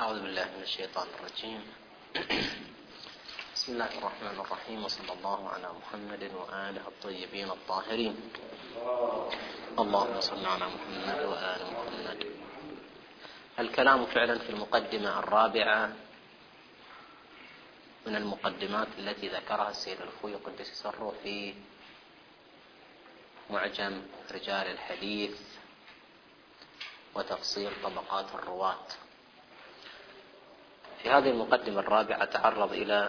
أعوذ بالله من الشيطان الرجيم. بسم الله الرحمن الرحيم، وصلى الله على محمد وآله الطيبين الطاهرين. اللهم صل على محمد وآل محمد. الكلام فعلا في المقدمة الرابعة من المقدمات التي ذكرها السيد الخوي قدس سره في معجم رجال الحديث وتفصيل طبقات الرواة. في هذه المقدمة الرابعة تعرض إلى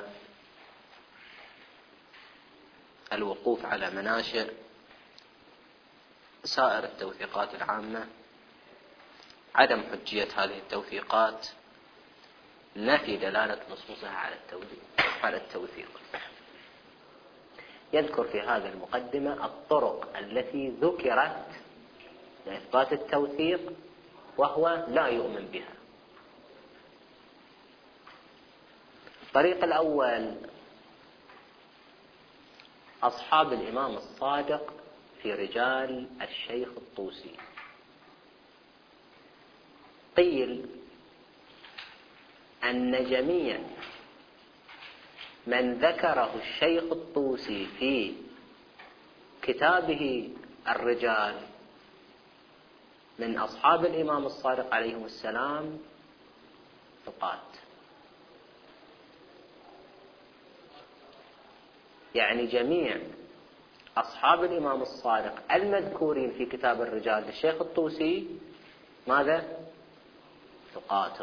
الوقوف على مناشئ سائر التوثيقات العامة، عدم حجية هذه التوثيقات، نفي دلالة نصوصها على التوثيق. يذكر في هذه المقدمة الطرق التي ذكرت لإثبات التوثيق وهو لا يؤمن بها. الطريق الأول أصحاب الإمام الصادق في رجال الشيخ الطوسي. قيل أن جميع من ذكره الشيخ الطوسي في كتابه الرجال من أصحاب الإمام الصادق عليهم السلام ثقات، يعني جميع أصحاب الإمام الصادق المذكورين في كتاب الرجال للشيخ الطوسي ماذا؟ ثقات.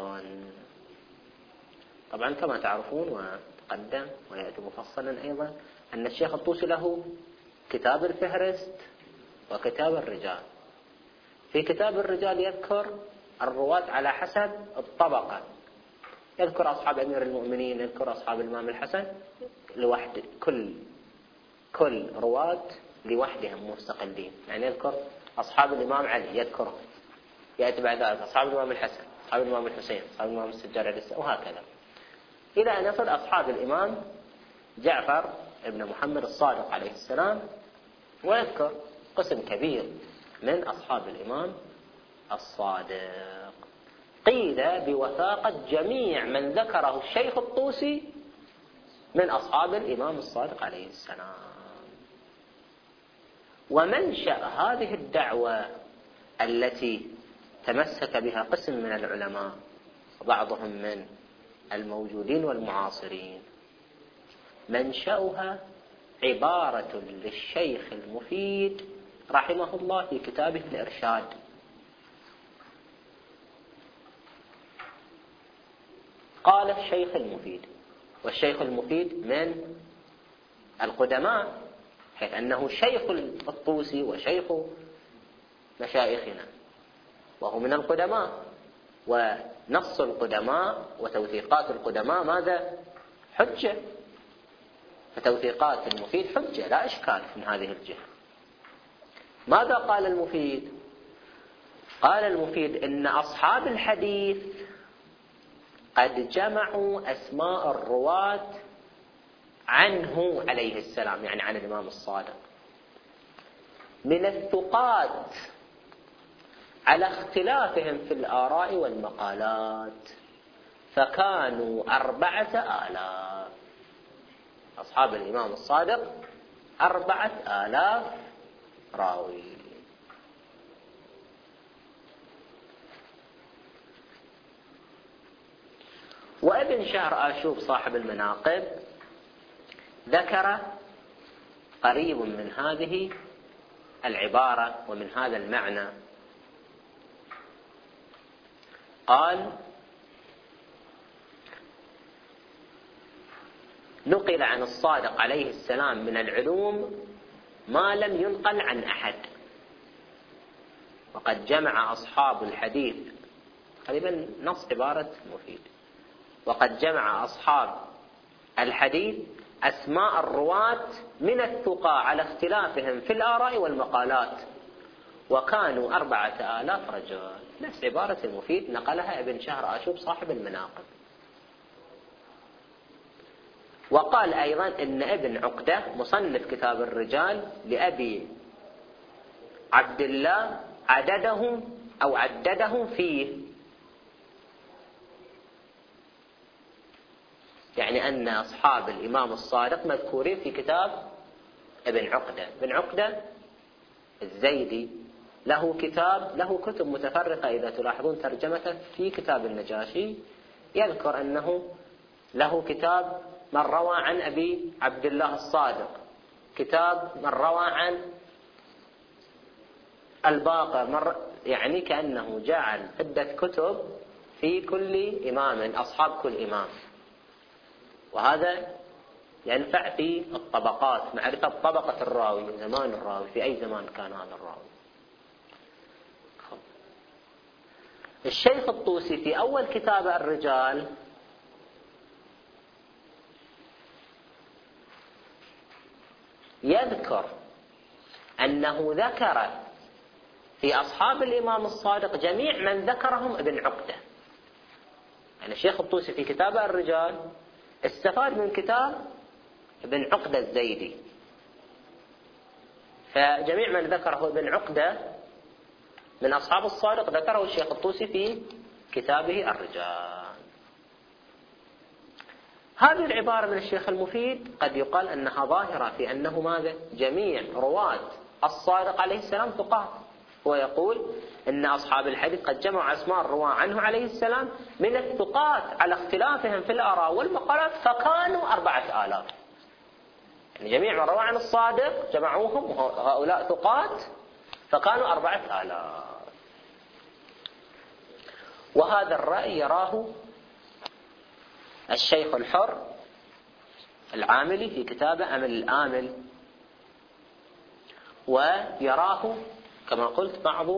طبعا كما تعرفون وتقدم ويأتي مفصلا أيضا أن الشيخ الطوسي له كتاب الفهرست وكتاب الرجال. في كتاب الرجال يذكر الرواة على حسب الطبقة، يذكر أصحاب أمير المؤمنين، يذكر أصحاب الإمام الحسن لوحده، كل رواة لوحدهم مستقلين، يعني يذكر أصحاب الإمام علي يذكرهم، يأتي بعد ذلك أصحاب الإمام الحسن، أصحاب الإمام الحسين، أصحاب الإمام السجاد وهكذا، إلى أن يصل أصحاب الإمام جعفر ابن محمد الصادق عليه السلام، ويذكر قسم كبير من أصحاب الإمام الصادق. قيل بوثاقة جميع من ذكره الشيخ الطوسي من أصحاب الإمام الصادق عليه السلام. ومنشأ هذه الدعوة التي تمسك بها قسم من العلماء وبعضهم من الموجودين والمعاصرين، منشأها عبارة للشيخ المفيد رحمه الله في كتابه الإرشاد. قال الشيخ المفيد، والشيخ المفيد من القدماء، حيث أنه شيخ الطوسي وشيخ مشايخنا، وهو من القدماء، ونص القدماء وتوثيقات القدماء ماذا؟ حجة. فتوثيقات المفيد حجة لا إشكال من هذه الجهة. ماذا قال المفيد؟ قال المفيد إن أصحاب الحديث قد جمعوا أسماء الرواة عنه عليه السلام، يعني عن الإمام الصادق، من الثقات على اختلافهم في الآراء والمقالات، فكانوا 4000. أصحاب الإمام الصادق 4000 راوي. وابن شهر آشوب صاحب المناقب ذكر قريب من هذه العبارة ومن هذا المعنى. قال: نقل عن الصادق عليه السلام من العلوم ما لم ينقل عن أحد، وقد جمع أصحاب الحديث، غالبا نص عبارة مفيد، وقد جمع أصحاب الحديث أسماء الرواة من الثقة على اختلافهم في الآراء والمقالات، وكانوا 4000 رجل. نفس عبارة المفيد نقلها ابن شهر آشوب صاحب المناقب. وقال أيضا إن ابن عقدة مصنف كتاب الرجال لأبي عبد الله عددهم فيه، يعني أن أصحاب الإمام الصادق مذكورين في كتاب ابن عقدة. ابن عقدة الزيدي له كتب متفرقة، إذا تلاحظون ترجمته في كتاب النجاشي يذكر أنه له كتاب من روى عن أبي عبد الله الصادق، كتاب من روى عن الباقر، يعني كأنه جعل عدة كتب في كل إمام، أصحاب كل إمام. وهذا ينفع في الطبقات، معرفة طبقة الراوي، زمان الراوي، في أي زمان كان هذا الراوي. الشيخ الطوسي في أول كتاب الرجال يذكر أنه ذكر في أصحاب الإمام الصادق جميع من ذكرهم ابن عقدة. يعني الشيخ الطوسي في كتاب الرجال استفاد من كتاب ابن عقدة الزيدي، فجميع من ذكره ابن عقدة من أصحاب الصادق ذكره الشيخ الطوسي في كتابه الرجال. هذه العبارة من الشيخ المفيد قد يقال أنها ظاهرة في أنه ماذا؟ جميع رواة الصادق عليه السلام ثقات. هو يقول إن أصحاب الحديث قد جمعوا أسماء الرواة عنه عليه السلام من الثقات على اختلافهم في الآراء والمقالات فكانوا 4000. يعني جميع من روى عن الصادق جمعوهم هؤلاء ثقات فكانوا 4000. وهذا الرأي يراه الشيخ الحر العاملي في كتابه أمل الآمل، ويراه كما قلت بعض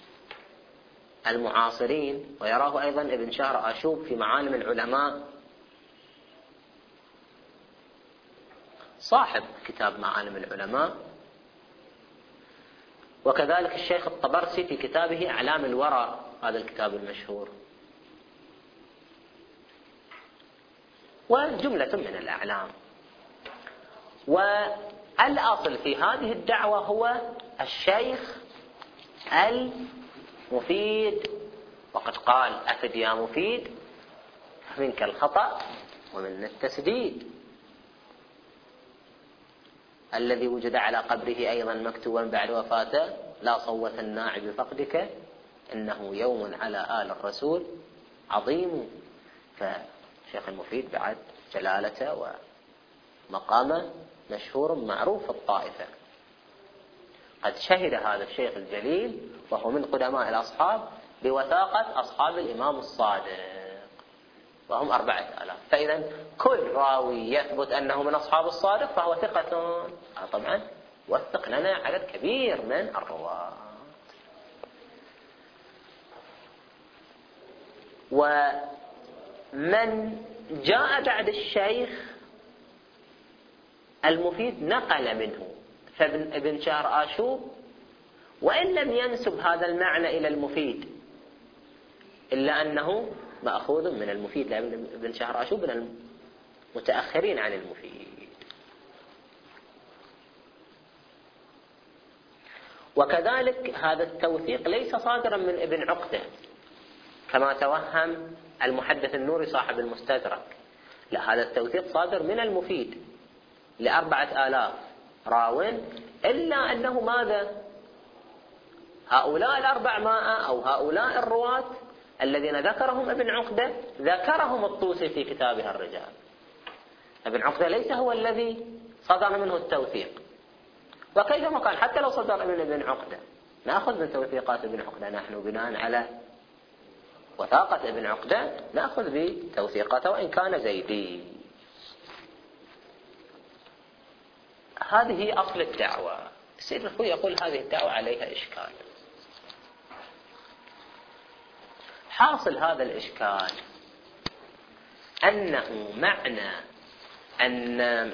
المعاصرين، ويراه أيضا ابن شهر آشوب في معالم العلماء صاحب كتاب معالم العلماء، وكذلك الشيخ الطبرسي في كتابه أعلام الورى، هذا الكتاب المشهور، وجملة من الأعلام. والأصل في هذه الدعوة هو الشيخ المفيد، وقد قال أفد يا مفيد منك الخطأ ومن التسديد، الذي وجد على قبره أيضا مكتوبا بعد وفاته لا صوت الناعي بفقدك إنه يوم على آل الرسول عظيم. فشيخ المفيد بعد جلالته ومقامه مشهور معروف في الطائفة، قد شهد هذا الشيخ الجليل وهو من قدماء الأصحاب بوثاقة أصحاب الإمام الصادق وهم 4000. فإذا كل راوي يثبت أنه من أصحاب الصادق فهو ثقة. طبعا وثق لنا عدد كبير من الرواة. ومن جاء بعد الشيخ المفيد نقل منه، فابن شهر آشوب وإن لم ينسب هذا المعنى إلى المفيد إلا أنه مأخوذ من المفيد، لأن ابن شهر آشوب من المتأخرين عن المفيد. وكذلك هذا التوثيق ليس صادرا من ابن عقدة كما توهم المحدث النوري صاحب المستدرك، لا، هذا التوثيق صادر من المفيد ل4000 راو، إلا أنه ماذا؟ هؤلاء 400 أو هؤلاء الرواة الذين ذكرهم ابن عقدة ذكرهم الطوسي في كتابه الرجال. ابن عقدة ليس هو الذي صدر منه التوثيق، وكيفما كان حتى لو صدر من ابن عقدة نأخذ من توثيقات ابن عقدة، نحن بناء على وثاقة ابن عقدة نأخذ بتوثيقاته وإن كان زيدي. هذه أصل الدعوة. السيد الخوي يقول هذه الدعوة عليها إشكال. حاصل هذا الإشكال أنه معنى أن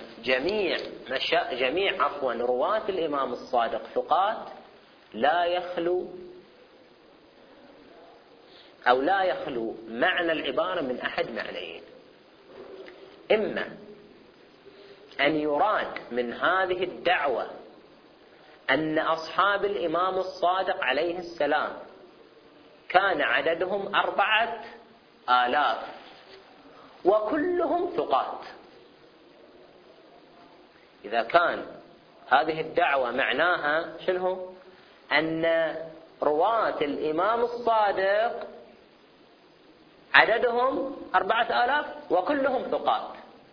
جميع رواة الإمام الصادق ثقات لا يخلو معنى العبارة من أحد معنيين: إما أن يراد من هذه الدعوة أن أصحاب الإمام الصادق عليه السلام كان عددهم 4000، وكلهم ثقات. إذا كان هذه الدعوة معناها شنو؟ أن رواة الإمام الصادق عددهم 4000 وكلهم ثقات،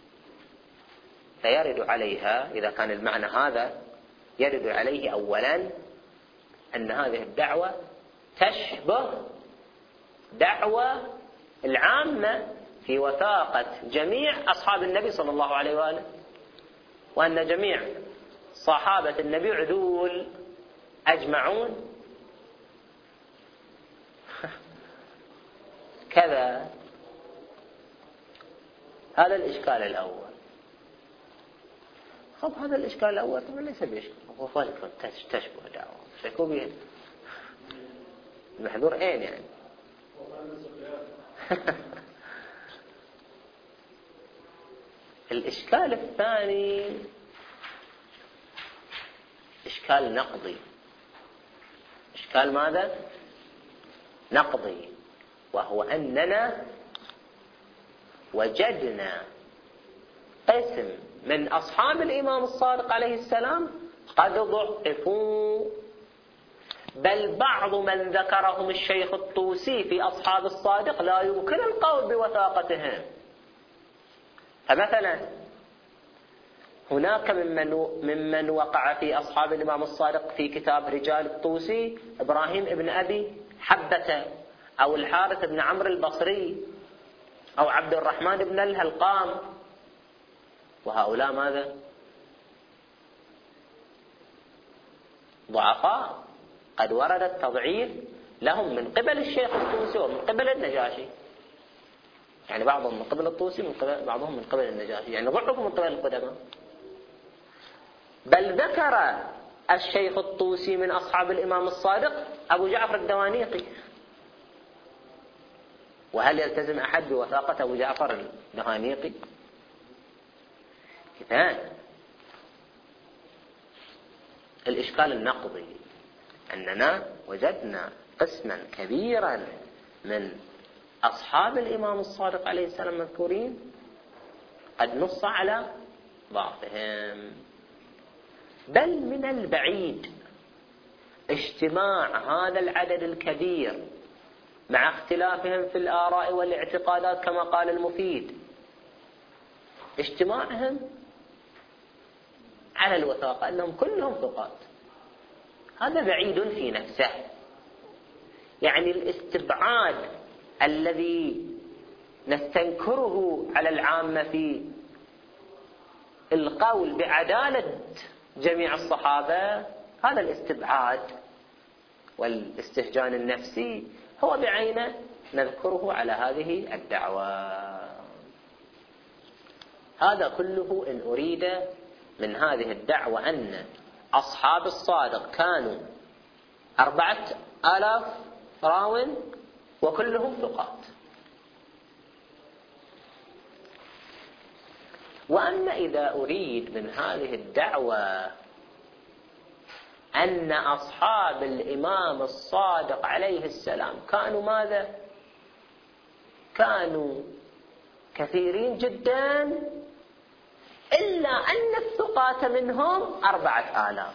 فيرد عليها إذا كان المعنى هذا يرد عليه أولا أن هذه الدعوة تشبه دعوة العامة في وثاقة جميع أصحاب النبي صلى الله عليه وآله، وأن جميع صحابة النبي عدول أجمعون. كذا. هذا الإشكال الأول. هذا الإشكال الأول طبعا ليس بإشكال، هو فالكم تشبه دعوة شكوا به المحذور أين يعني. الإشكال الثاني إشكال نقضي. إشكال ماذا؟ نقضي، وهو أننا وجدنا قسم من أصحاب الإمام الصادق عليه السلام قد ضعفوا، بل بعض من ذكرهم الشيخ الطوسي في أصحاب الصادق لا يمكن القول بوثاقتهم. فمثلا هناك ممن وقع في أصحاب الإمام الصادق في كتاب رجال الطوسي إبراهيم ابن أبي حبة، أو الحارث بن عمرو البصري، أو عبد الرحمن بن الهلقام، وهؤلاء ماذا؟ ضعفاء قد ورد التضعيف لهم من قبل الشيخ الطوسي ومن قبل النجاشي، يعني بعضهم من قبل الطوسي بعضهم من قبل النجاشي، يعني ضعفوا من قبل القدماء. بل ذكر الشيخ الطوسي من أصحاب الإمام الصادق أبو جعفر الدوانيقي، وهل يلتزم أحد بوثاقة أبو جعفر الدوانيقي؟ إذن الإشكال النقضي أننا وجدنا قسما كبيرا من أصحاب الإمام الصادق عليه السلام مذكورين قد نص على ضعفهم، بل من البعيد اجتماع هذا العدد الكبير مع اختلافهم في الآراء والاعتقادات كما قال المفيد، اجتماعهم على الوثاقة أنهم كلهم ثقات، هذا بعيد في نفسه. يعني الاستبعاد الذي نستنكره على العامة في القول بعدالة جميع الصحابة، هذا الاستبعاد والاستهجان النفسي هو بعينه نذكره على هذه الدعوة. هذا كله إن أريد من هذه الدعوة أن أصحاب الصادق كانوا 4000 راو وكلهم ثقات. وأما إذا أريد من هذه الدعوة أن أصحاب الإمام الصادق عليه السلام كانوا ماذا؟ كانوا كثيرين جدا، إلا أن الثقات منهم 4000.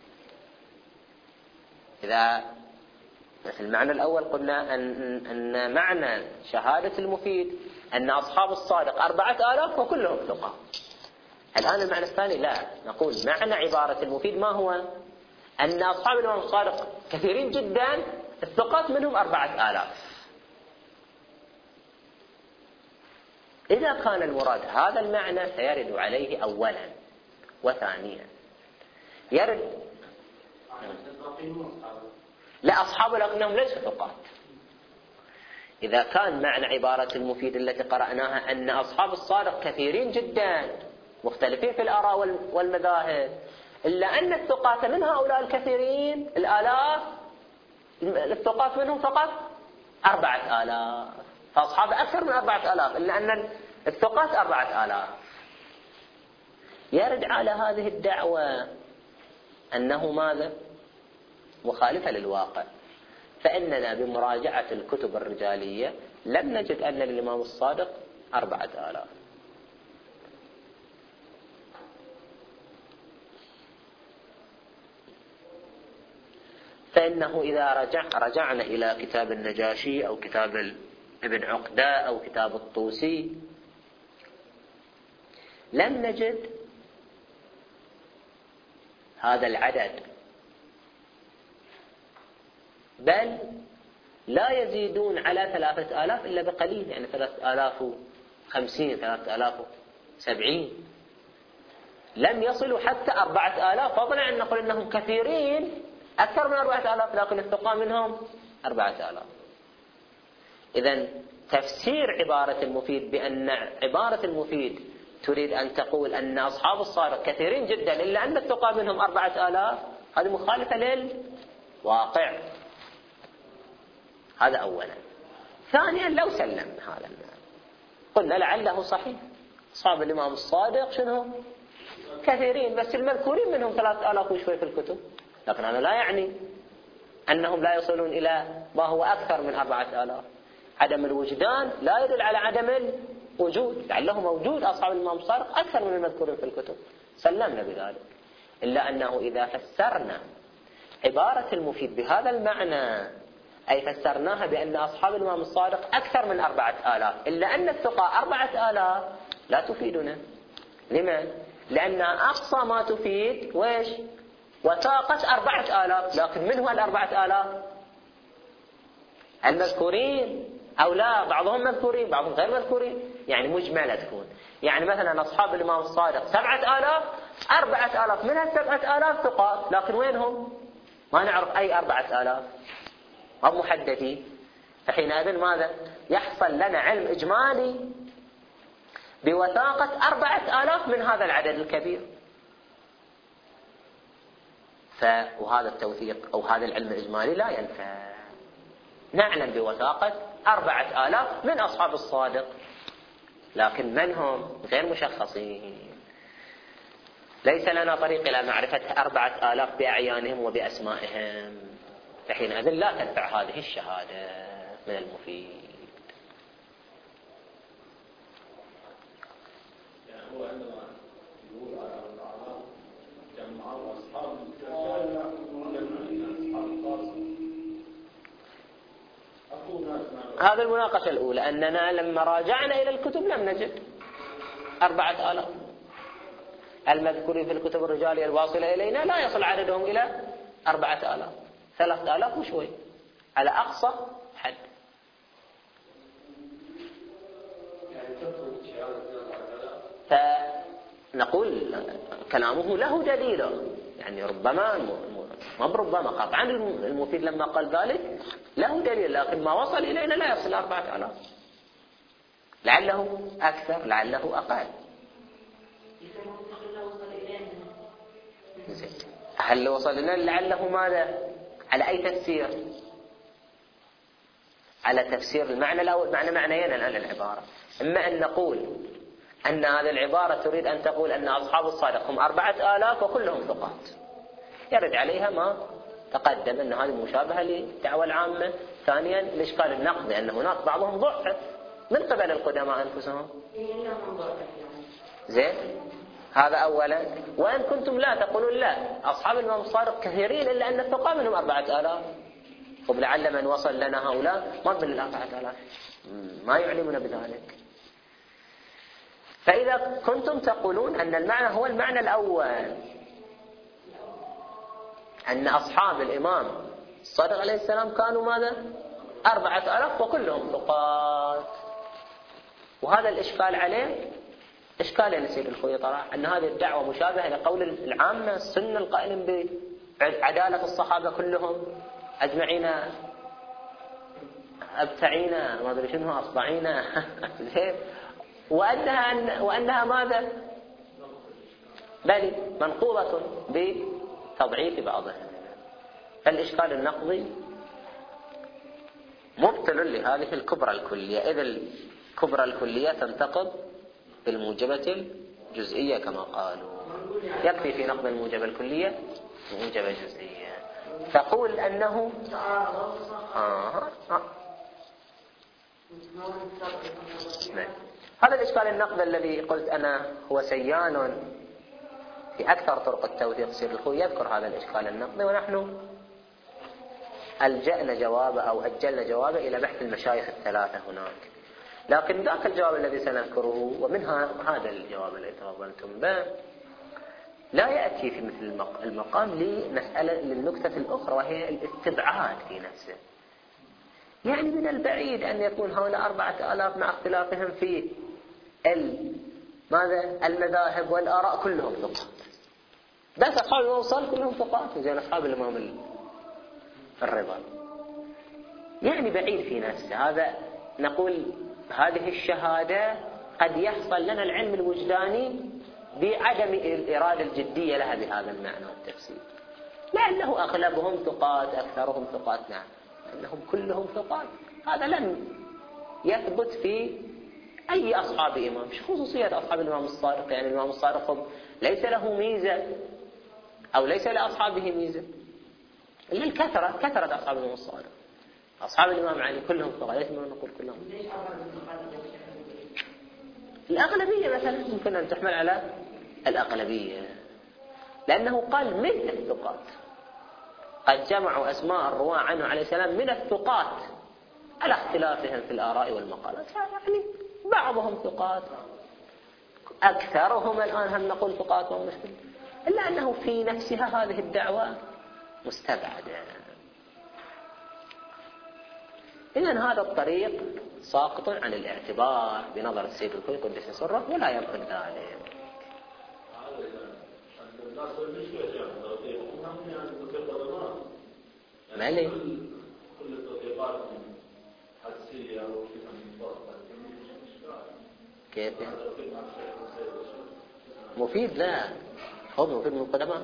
إذا في المعنى الأول قلنا أن معنى شهادة المفيد أن أصحاب الصادق 4000 وكلهم ثقات. الآن المعنى الثاني لا، نقول معنى عبارة المفيد ما هو؟ أن أصحاب الإمام الصادق كثيرين جدا، الثقات منهم 4000. إذا كان المراد هذا المعنى سيرد عليه أولا، وثانيا يرد لا أصحاب لكنهم ليسوا ثقات. إذا كان معنى عبارة المفيد التي قرأناها أن أصحاب الصادق كثيرين جدا مختلفين في الآراء والمذاهب، إلا أن الثقات من هؤلاء الكثيرين الآلاف، الثقات منهم فقط 4000، فأصحاب أكثر من 4000، إلا أن الثقات 4000. يرد على هذه الدعوة أنه ماذا؟ مخالفة للواقع. فإننا بمراجعة الكتب الرجالية لم نجد أن للإمام الصادق 4000. فإنه إذا رجعنا إلى كتاب النجاشي أو كتاب ابن عقدة أو كتاب الطوسي لم نجد هذا العدد، بل لا يزيدون على 3000 إلا بقليل، يعني 3050 3070، لم يصلوا حتى 4000، فضلا عن نقول إنهم كثيرين أكثر من 4000، لكن الثقة منهم 4000. إذن تفسير عبارة المفيد بأن عبارة المفيد تريد أن تقول أن أصحاب الصادق كثيرين جدا إلا أن الثقة منهم 4000، هذه مخالفة للواقع. هذا أولا. ثانيا لو سلمنا هذا المعنى قلنا لعله صحيح، أصحاب الإمام الصادق شنو؟ كثيرين، بس المذكورين منهم 3000 وشوي في الكتب، لكن هذا لا يعني أنهم لا يصلون إلى ما هو أكثر من 4000. عدم الوجدان لا يدل على عدم الوجود، لعله موجود أصحاب الإمام الصادق أكثر من المذكورين في الكتب، سلمنا بذلك. إلا أنه إذا فسرنا عبارة المفيد بهذا المعنى، أي فسرناها بأن أصحاب الإمام الصادق أكثر من 4000، إلا أن الثقة 4000 لا تفيدنا. لمن؟ لأنها أقصى ما تفيد ويش؟ وثاقة 4000، لكن من هو 4000؟ المذكورين أو لا؟ بعضهم مذكورين بعضهم غير مذكورين، يعني مجملة تكون. يعني مثلا أصحاب الإمام الصادق 7000، 4000 منها 7000 ثقات، لكن وينهم؟ ما نعرف أي 4000، هم محددين. فحينئذ ماذا؟ يحصل لنا علم إجمالي بوثاقة 4000 من هذا العدد الكبير. وهذا التوثيق أو هذا العلم الإجمالي لا ينفع. نعلم بوثاقة 4000 من أصحاب الصادق، لكن من هم؟ غير مشخصين. ليس لنا طريق إلى معرفة 4000 بأعيانهم وبأسمائهم، فحينئذ لا تنفع هذه الشهادة من المفيد. يعني هو عندما يقول على الأعلام جمعوا أصحاب الكتاب هذا المناقشة الأولى، أننا لما راجعنا إلى الكتب لم نجد 4000. المذكورين في الكتب الرجالية الواصلة إلينا لا يصل عددهم إلى 4000، 3000 وشوي على أقصى حد. فنقول كلامه له دليل، يعني ربما ما بربما قطعا المفيد لما قال ذلك له دليل، لكن ما وصل إلينا لا يصل 4000، لعله أكثر لعله أقل. هل وصل لنا لعله ماذا؟ على أي تفسير؟ على تفسير المعنى الأول، معنيين الآن العبارة. إما أن نقول أن هذه العبارة تريد أن تقول أن أصحاب الصادق هم 4000 وكلهم ثقات، يرد عليها ما تقدم أن هذه مشابهة للدعوة العامة. ثانيا الإشكال النقدي، أن هناك بعضهم ضعف من قبل القدماء أنفسهم. زين، هذا أولا. وأن كنتم لا تقولون لا أصحاب الإمام الصادق كثيرين إلا أن الثقة منهم 4000، ولعل من وصل لنا هؤلاء ما من 4000 ما يعلمون بذلك. فإذا كنتم تقولون أن المعنى هو المعنى الأول، أن أصحاب الإمام الصادق عليه السلام كانوا ماذا؟ 4000 وكلهم ثقات، وهذا الإشكال عليه إشكال يا سيد الخوي طرح أن هذه الدعوة مشابهة لقول العامة السنة القائلين بعدالة الصحابة كلهم أجمعين أبتعين ما أدري شنو أصبعين زين، وأنها ماذا؟ بل منقوضة بتضعيف بعضها. فالإشكال النقضي مبطل لهذه الكبرى الكلية، إذ الكبرى الكلية تنتقض بالموجبة الجزئية كما قالوا. يكفي في نقض الموجبة الكلية موجبة جزئية. تقول أنه هذا الإشكال النقد الذي قلت أنا هو سيان في أكثر طرق التوثيق. سير الخوي يذكر هذا الإشكال النقدي، ونحن ألجأنا جوابه أو أجلنا جوابه إلى بحث المشايخ الثلاثة هناك. لكن ذاك الجواب الذي سنذكره ومنها هذا الجواب الذي تفضلتم به لا يأتي في مثل المقام للنكتة الأخرى، وهي الاستبعاد في نفسه. يعني من البعيد أن يكون هؤلاء 4000 مع اختلافهم في المذاهب والآراء كلهم ثقات، بس أصحاب الإمام الصادق كلهم ثقات زي أصحاب الإمام الرضا. يعني بعيد في نفسه. هذا نقول هذه الشهادة قد يحصل لنا العلم الوجداني بعدم الإرادة الجدية لها بهذا المعنى والتفسير، لأنه أغلبهم ثقات أكثرهم ثقات، نعم أنهم كلهم ثقات. هذا لم يثبت في أي أصحاب إمام. مش خصوصية أصحاب الإمام الصادق، يعني الإمام الصادق ليس له ميزة أو ليس لأصحابه ميزة إلا الكثرة، كثرة أصحاب الإمام الصادق. أصحاب الإمام علي كلهم ثقات، ليس ما نقول كلهم. الأغلبية مثلا يمكن أن تحمل على الأغلبية، لأنه قال من الثقات. قد جمعوا أسماء الرواة عنه عليه السلام من الثقات على اختلافهم في الآراء والمقالات، يعني بعضهم ثقات أكثرهم الآن هم نقول ثقات ومشكلة، إلا أنه في نفسها هذه الدعوة مستبعدة. إذن هذا الطريق ساقط عن الاعتبار بنظر السيد الخوي قدس سره، ولا يمكن ذلك. ما لي كل التطبيقات حسية كيف مفيد؟ لا هو مفيد من القدماء.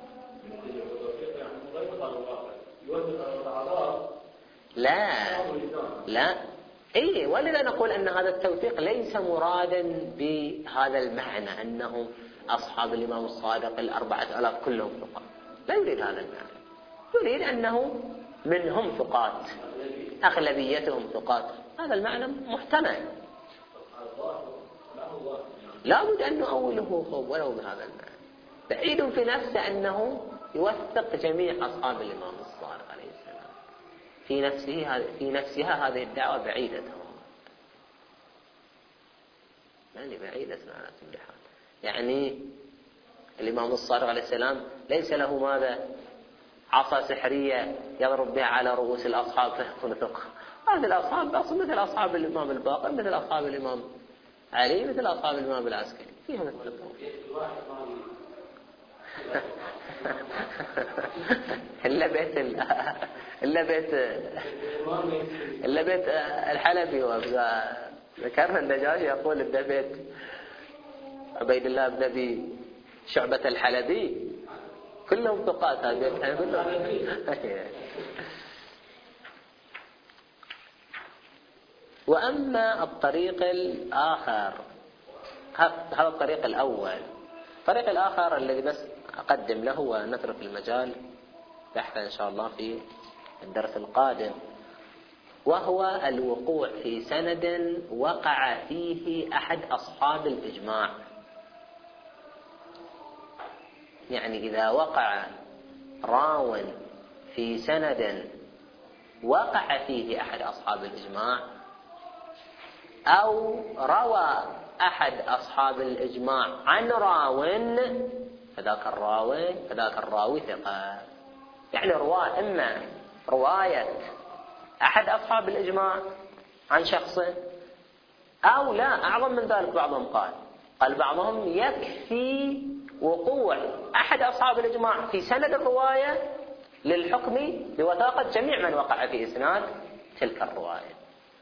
لا إيه، ولذا نقول أن هذا التوثيق ليس مرادا بهذا المعنى أنهم أصحاب الإمام الصادق 4000 كلهم ثقات، لا يريد هذا المعنى. يريد أنه منهم ثقات أغلبيتهم ثقات. هذا المعنى محتمل، لا بد أن نؤوله ولو بهذا المعنى. بعيد في نفسه أنه يوثق جميع أصحاب الإمام الصادق عليه السلام. في نفسها هذه الدعوة بعيدة، يعني بعيدة على كل حال. يعني الإمام الصادق عليه السلام ليس له ماذا عصا سحرية يضرب بها على رؤوس الأصحاب فيكون ثقة. هذه الأصحاب مثل أصحاب الإمام الباقر، مثل أصحاب الإمام علي، مثل أصحاب الإمام العسكري، فيهم الثقة. إلا بيت الحلبي. ذكرنا النجاشي يقول إن بيت عبيد الله بن أبي شعبة الحلبي كلهم ثقات. هذا كلهم. وأما الطريق الآخر، هذا الطريق الأول. الطريق الآخر الذي بس أقدم له ونترك المجال بحثا إن شاء الله في الدرس القادم، وهو الوقوع في سند وقع فيه أحد أصحاب الإجماع. يعني إذا وقع راو في سند وقع فيه أحد أصحاب الإجماع، أو روى أحد أصحاب الإجماع عن راو، فذاك الراوي ثقة. يعني رواة، إما رواية أحد أصحاب الإجماع عن شخص، أو لا أعظم من ذلك. بعضهم قال بعضهم يكفي وقوع أحد أصحاب الإجماع في سند الرواية للحكم بوثاقة جميع من وقع في إسناد تلك الرواية.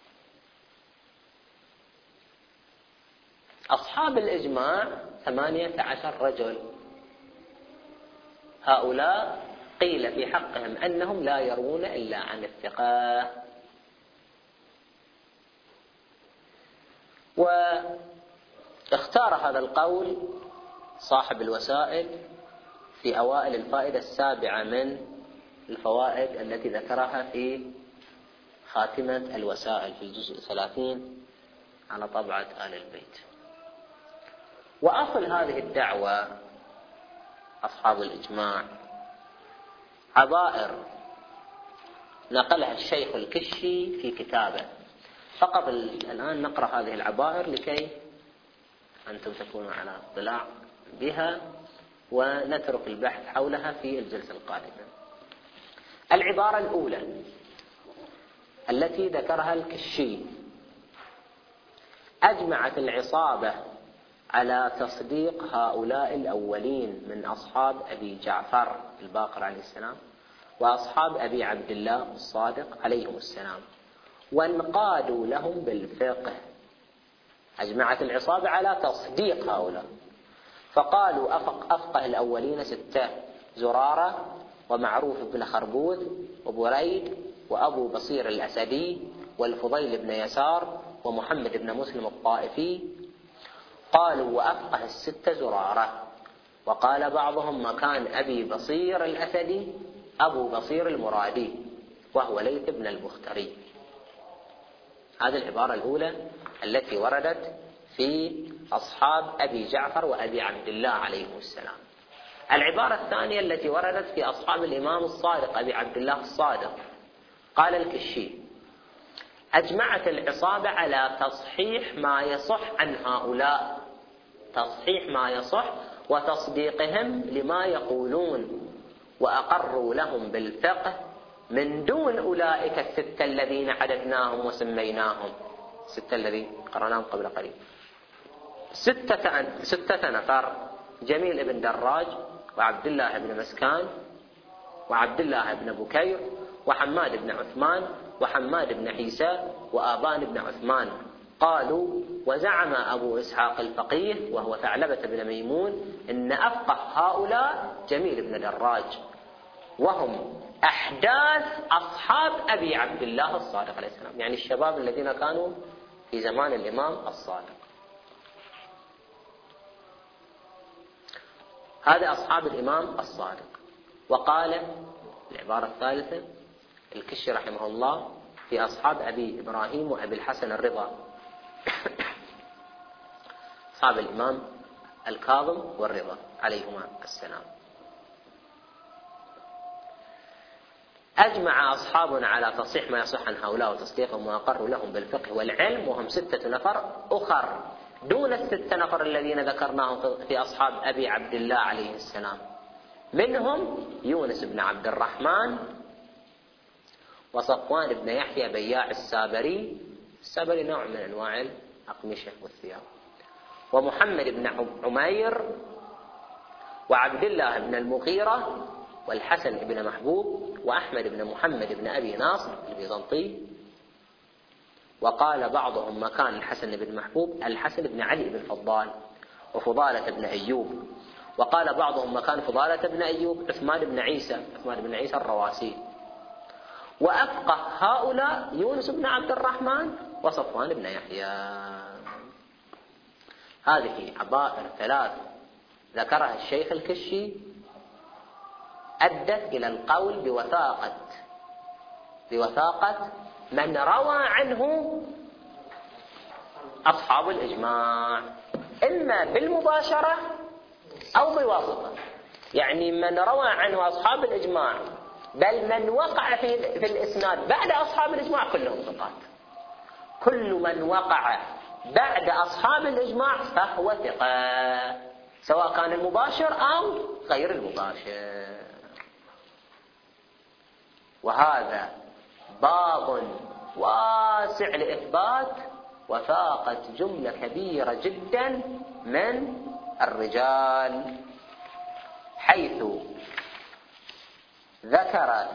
أصحاب الإجماع 18 رجل. هؤلاء قيل في حقهم أنهم لا يروون إلا عن الثقة. واختار هذا القول صاحب الوسائل في أوائل الفائدة 7 من الفوائد التي ذكرها في خاتمة الوسائل في الجزء 30 على طبعة آل البيت. وأصل هذه الدعوة أصحاب الإجماع عبائر نقلها الشيخ الكشي في كتابه. فقط الآن نقرأ هذه العبائر لكي أنتم تكونوا على اطلاع بها، ونترك البحث حولها في الجلسة القادمة. العبارة الأولى التي ذكرها الكشي: أجمعت العصابة على تصديق هؤلاء الأولين من أصحاب أبي جعفر الباقر عليه السلام وأصحاب أبي عبد الله الصادق عليهم السلام، وانقادوا لهم بالفقه. أجمعت العصابة على تصديق هؤلاء، فقالوا أفقه الأولين 6: زرارة، ومعروف بن خربوذ، وبريد، وأبو بصير الأسدي، والفضيل بن يسار، ومحمد بن مسلم الطائفي. قالوا وأفقه 6 زرارة. وقال بعضهم مكان أبي بصير الأسدي أبو بصير المرادي، وهو ليث بن البختري. هذه العبارة الأولى التي وردت في أصحاب أبي جعفر وأبي عبد الله عليهم السلام. العبارة الثانية التي وردت في أصحاب الإمام الصادق أبي عبد الله الصادق، قال الكشي: أجمعت العصابة على تصحيح ما يصح عن هؤلاء، تصحيح ما يصح وتصديقهم لما يقولون، وأقروا لهم بالفقه من دون أولئك 6 الذين عددناهم وسميناهم، 6 الذين قرأناهم قبل قليل، 6 نفر: جميل بن دراج، وعبد الله بن مسكان، وعبد الله بن بكير، وحماد بن عثمان، وحماد بن عيسى، وآبان بن عثمان. قالوا وزعم أبو إسحاق الفقيه وهو ثعلبة بن ميمون إن أفقه هؤلاء جميل بن دراج، وهم أحداث أصحاب أبي عبد الله الصادق عليه السلام، يعني الشباب الذين كانوا في زمان الإمام الصادق. هذا أصحاب الإمام الصادق. وقال العبارة الثالثة الكشي رحمه الله في أصحاب أبي إبراهيم وأبي الحسن الرضا، أصحاب الإمام الكاظم والرضا عليهما السلام: أجمع أصحابنا على تصحيح ما يصح عن هؤلاء وتصديقهم، وأقروا لهم بالفقه والعلم، وهم 6 نفر أخر دون 6 نفر الذين ذكرناهم في أصحاب أبي عبد الله عليه السلام، منهم يونس بن عبد الرحمن، وصفوان بن يحيى بياع السابري نوع من أنواع الأقمشة والثياب، ومحمد بن عمير، وعبد الله بن المغيرة، والحسن بن محبوب، وأحمد بن محمد بن أبي ناصر البيزنطي. وقال بعضهم مكان الحسن بن محبوب الحسن بن علي بن فضال، وفضالة بن أيوب. وقال بعضهم مكان فضالة بن أيوب عثمان بن عيسى الرواسي. وأفقه هؤلاء يونس بن عبد الرحمن وصفوان بن يحيى. هذه عبائر 3 ذكرها الشيخ الكشي أدت إلى القول بوثاقة من روى عنه أصحاب الإجماع، إما بالمباشرة أو بالواسطة. يعني من روى عنه أصحاب الإجماع، بل من وقع في الإسناد بعد أصحاب الإجماع كلهم ثقات. كل من وقع بعد أصحاب الإجماع فهو ثقة، سواء كان المباشر أو غير المباشر. وهذا باب واسع لإثبات وثاقة جملة كبيرة جدا من الرجال، حيث ذكر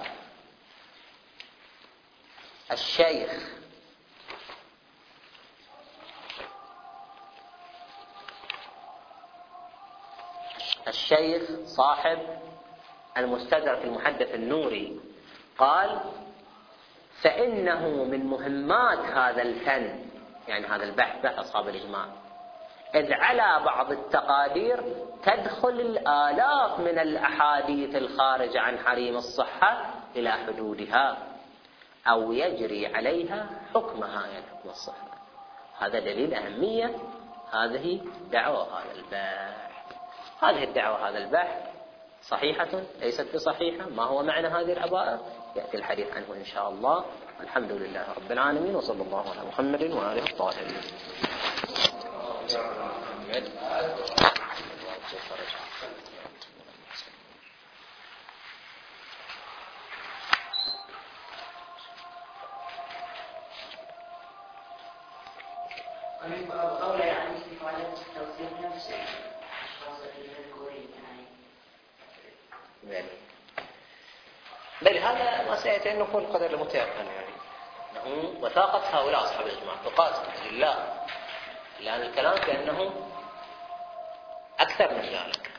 الشيخ صاحب المستدرك المحدث النوري قال: فإنه من مهمات هذا الفن، يعني هذا البحث أصحاب الإجماع، إذ على بعض التقادير تدخل الآلاف من الأحاديث الخارجة عن حريم الصحة إلى حدودها، أو يجري عليها حكمها، يعني حكم الصحة. هذا دليل أهمية هذه الدعوة هذا البحث. هذه الدعوة هذا البحث صحيحة ليست بصحيحة، ما هو معنى هذه العبارة يأتي الحديث عنه إن شاء الله. الحمد لله رب العالمين، وصلى الله على محمد وآله الطاهرين. قولة يعني استفادة توصيف نفسه بل هذا ما سيأتي أن نقول قدر المتيقن يعني وثاقة هؤلاء أصحاب الإجماع تقاس لله، لأن الكلام كأنه أكثر من ذلك.